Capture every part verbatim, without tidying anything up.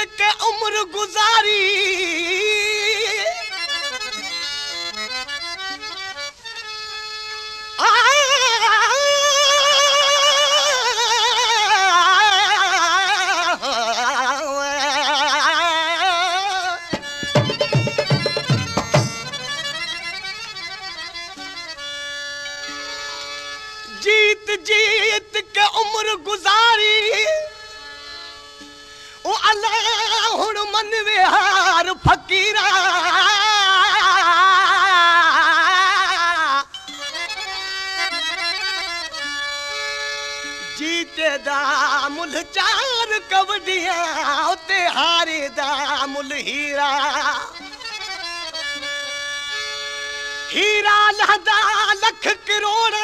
के उम्र गुजारी जीत जीत के उम्र गुजारी ओ अल्लाह हुण मन विहार फकीरा जीते दा मुल चार कबडियां उते हारे दा मुल हीरा हीरा लहदा लख करोड़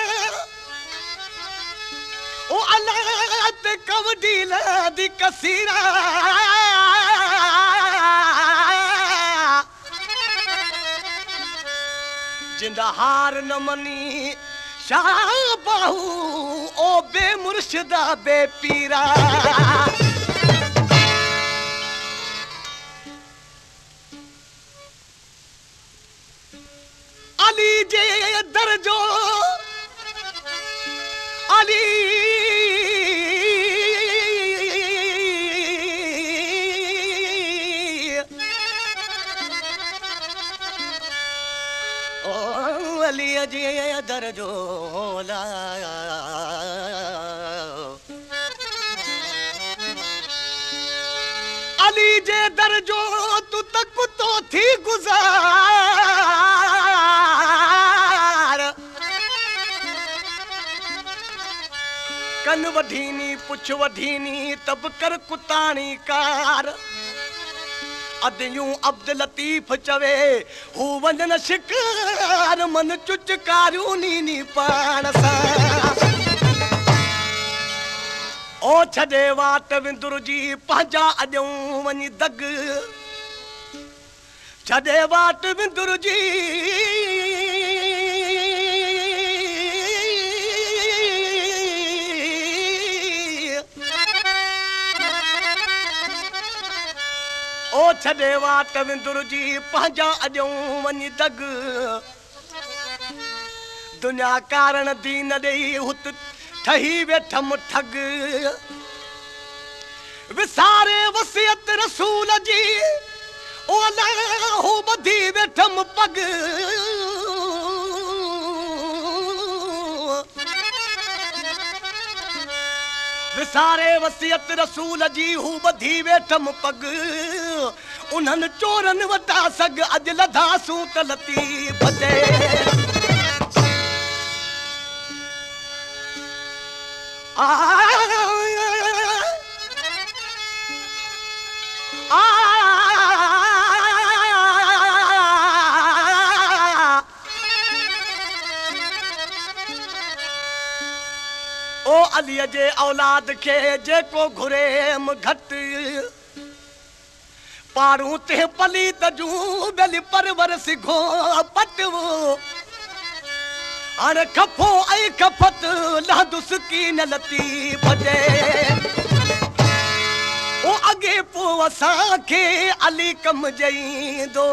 ओ अल्लाह ते कबडी लदी कसीरा जिंदा हार न मनी शाह बाहू ओ बे मुर्शिदा बे पीरा अली जे दरजो अली अली जे दरजो अली जे दरजो तू तक तो थी गुजार कन वधीनी पुछ वधीनी तब कर कुताणी कार अदयूं अब्दुल लतीफ चवे हू वंदन शिकार मन चुचकारियूं नीनी पाण सां ओ छॾे वाट विंदुर जी पंहिंजा अॼूं वञी दग छॾे वाट विंदुर जी ओ छॾे वाट विंदुर जी पंहिंजा अॼूं वञी दग दुनिया कारण दीन ॾेई हुत ठही वेठम ठग विसारे वसियत रसूल जी ओ अल्लाह हो ॿधी वेठम पग विसारे वसियत रसूल जी हू ॿधी वेठम पग उन्हनि चोरनि वटा सग अॼु लधासूं त लतीफ़ ते आ ओ अलीअ जे औलाद खे जेको घुरेम घटि पारूं ते पली तजूं बेली परवर सिघो पटवो हाणे खफो ऐं खपत लहदुस की न लतीफ़ जे ओ अॻे पोइ असांखे अली कम जईंदो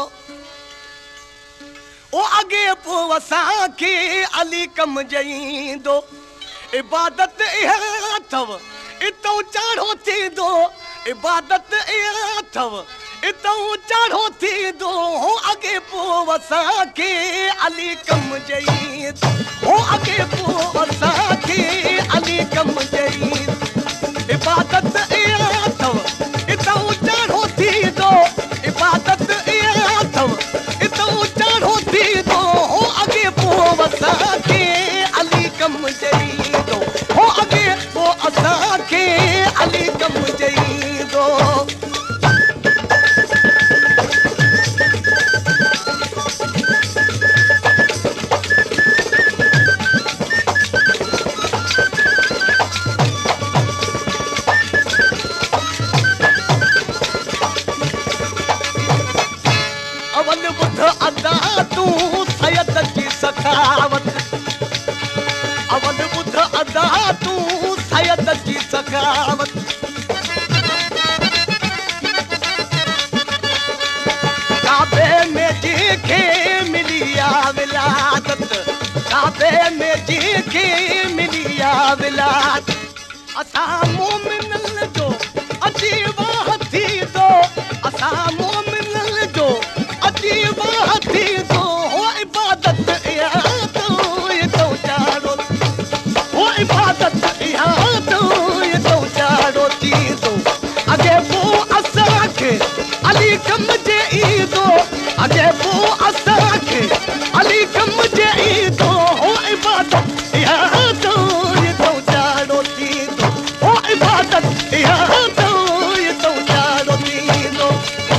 ओ अॻे पोइ असांखे अली कम जईंदो इबादत इहा अथव इतों चाढ़ो थींदो इबादत इहा अथव इतों चाढ़ो थींदो हो अॻे पोइ असांखे अली कम जईंदो हो अॻे पोइ असांखे अली कम जईंदो इबादत इहा अथव इतों चाढ़ो थींदो इबादत इहा अथव इतों चाढ़ो थींदो हो अॻे पोइ असांखे अली कम जईंदो हो अॻे पोइ असांखे अली कम जईंदो इया विलास असां मोमिनल जो अजीब हथी दो असां मोमिनल जो अजीब हथी दो हो इबादत इया तो ये तो चारो हो इबादत इया तो ये तो चारो थी दो अगे वो असां के अली कम जे ईदो अगे वो असां के अली कम जे ईदो हो इबादत इया तो ये तो चारो थी दो हो इबादत इया तो ये तो चारो थी दो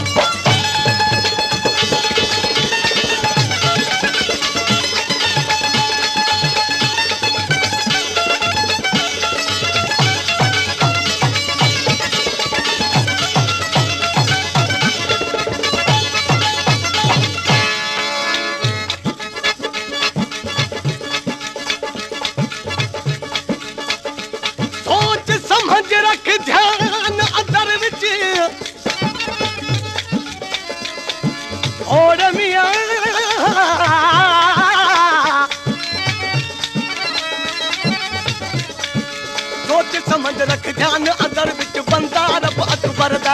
सोच समझ रख ध्यान अदर विच और मियां सोच समझ रख ध्यान अदर विच बंदा रब अकबर दा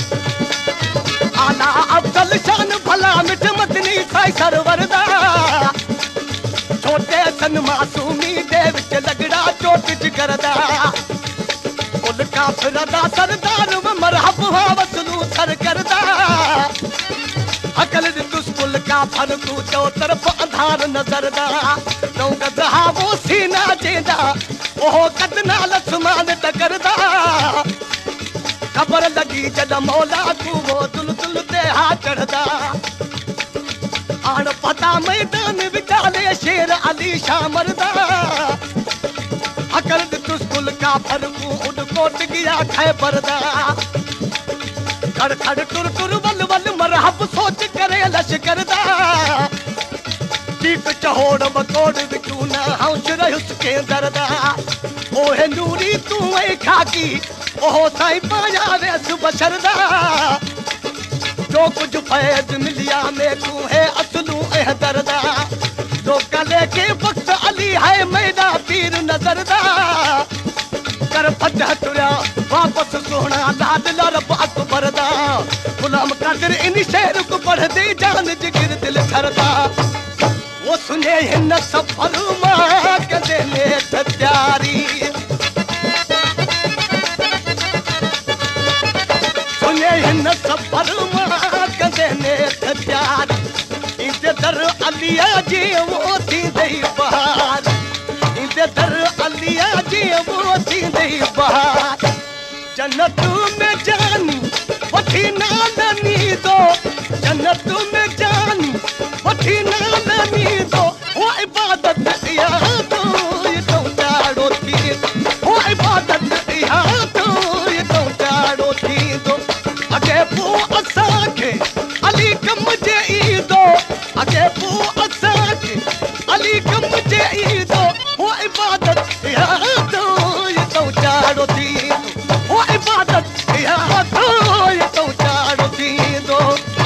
आला अफजल शान भला मिठ मदनी साई सरवर दा छोटे सन मासूमी दे विच लगड़ा चोट जिगर दा कुल काफिर दा सरदार व मरहब हा वसलू सर करदा अकल दितुस कुल काफिर तू चो तरफ अंधार नजर दा नौ गज हा वो सीना जेदा ओहो कद नाल आसमान टकरदा खबर लगी जद मौला तू वो दुल दुल ते हा चढ़दा आण पता मैदान विचाले शेर अली शाह मरदा अकल दितुस कुल काफिर को उड़ कोट गया खाए परदा खड़ खड़ टुर टुर वल वल मरहब सोच करे लश्कर दा चीक चहोड़ बकोड़ विचू ना हौस रहुस के दरदा ओहे नूरी तू ऐ खाकी ओहो साईं पाया रेस बशरदा जो कुछ फैज मिलिया में तू है असलू एह दरदा जो कले के वक्त अली है मेरा पीर नजरदा कर फतह तुरा वापस सोना लाडला रब अकबर दा गुलाम कादिर इन शेर को पढ़ दे जान जिगर दिल करदा वो सुने हिन सफर मां कदे ने तैयारी सुने हिन सफर मां कदे ने तैयारी इंदे दर अलिया जी वो थी दई बहार इंदे दर अलिया जी वो थी दई बहार जन्नत में जानी वठी नानी दो जन्नत में जानी वठी नानी दो वो इबादत इया तो ये तो चारो थी वो इबादत इया तो ये तो चारो थी दो अगे वो असां के अली कम जे ईदो अगे वो असां के अली कम जे ईदो वो इबादत इया तो ये तो चारो थी वो इबादत इया तो ये तो चारो थी दो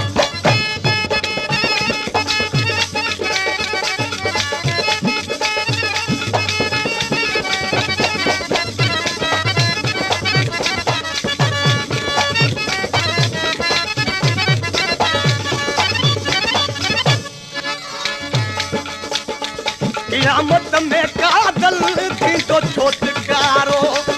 कियामत में कादल थी तो छोटकारो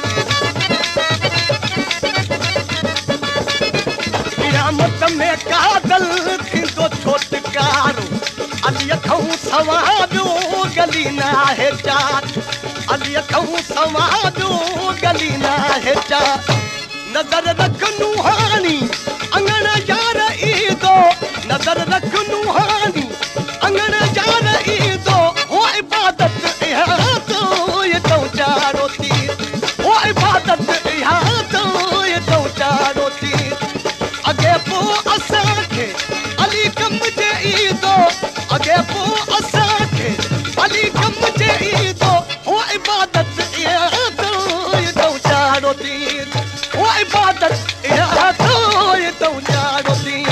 कियामत में कादल थी तो छोटकारो अली अखऊं सवादो गली ना है चार अली अखऊं सवादो गली ना है चार नजर रख नूहानी अंगण यार ईदो नजर रख नूहानी अंगण यार ईदो वो इबादत इहा तो ये तो चारो थी वो इबादत इहा तो ये तो चारो थी अगे पो असां के अली कम जे ईदो अगे पो असां के अली कम जे ईदो वो इबादत इहा तो ये तो चारो थी वो इबादत इहा तो ये तो चारो थी